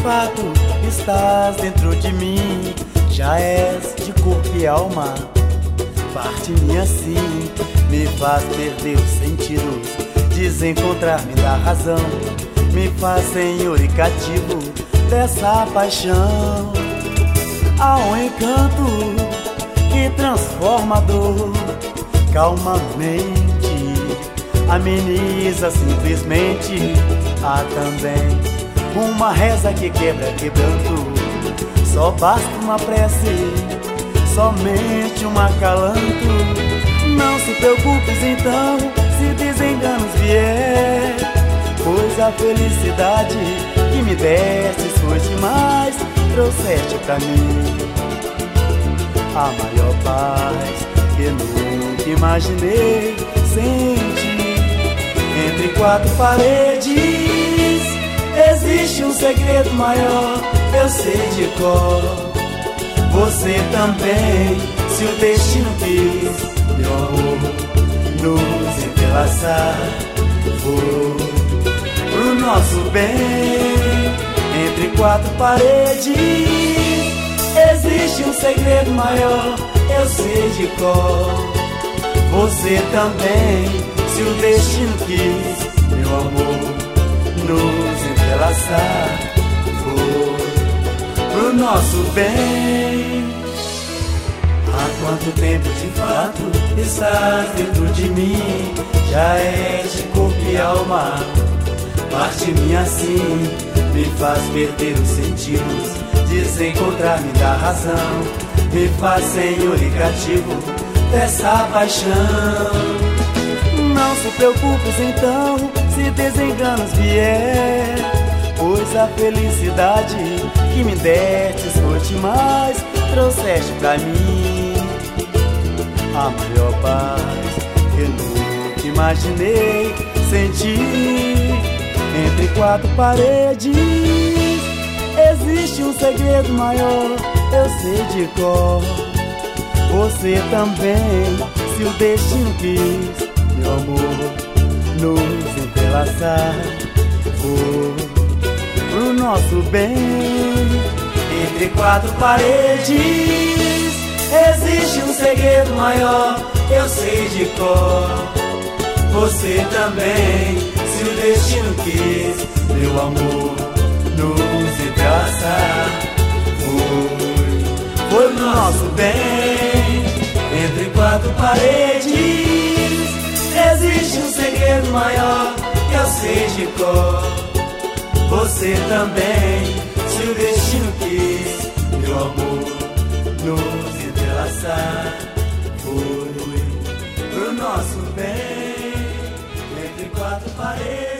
fato estás dentro de mim, já és de corpo e alma. Parte minha assim, me faz perder os sentidos, desencontrar-me da razão, me faz senhor e cativo dessa paixão. Há um encanto que transforma a dor, calmamente ameniza simplesmente. Há também uma reza que quebra quebranto, só basta uma prece, somente um acalanto. Não se preocupes então se desenganos vier, pois a felicidade que me deste foi demais, trouxeste pra mim a maior paz que nunca imaginei sentir. Entre quatro paredes existe um segredo maior, eu sei de cor. Você também, se o destino quis, meu amor, nos entrelaçar, foi pro nosso bem. Entre quatro paredes existe um segredo maior, eu sei de cor. Você também, se o destino quis, meu amor, nos entrelaçar, foi pro nosso bem. Há quanto tempo de fato estás dentro de mim, já és de corpo e alma. Parte minha assim, me faz perder os sentidos, desencontrar-me da razão, me faz senhor e cativo dessa paixão. Não se preocupes então se desenganos vier, pois a felicidade que me deste foi demais, trouxeste pra mim a maior paz que eu nunca imaginei sentir. Entre quatro paredes existe um segredo maior, eu sei de cor. Você também, se o destino quis, meu amor, nos entrelaçar, foi pro nosso bem. Entre quatro paredes existe um segredo maior, eu sei de cor. Você também, se o destino quis, meu amor, nos entrelaçar, foi pro nosso bem. Entre quatro paredes existe um segredo maior, eu sei de cor. Você também, se o destino quis, meu amor, nos entrelaçar, foi pro nosso bem. Entre quatro paredes